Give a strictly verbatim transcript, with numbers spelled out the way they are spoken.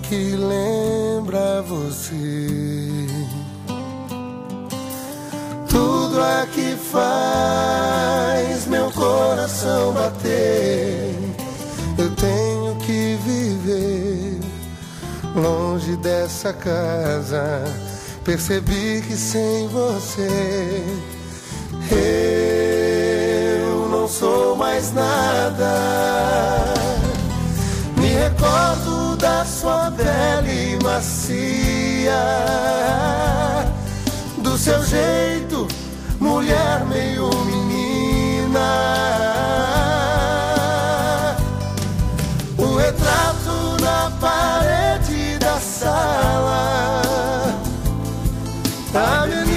que lembra você. Tudo aqui faz meu coração bater. Eu tenho que viver longe dessa casa. Percebi que sem você eu não sou mais nada. Me recordo da sua pele macia, do seu jeito, mulher meio menina. O retrato na parede da sala, a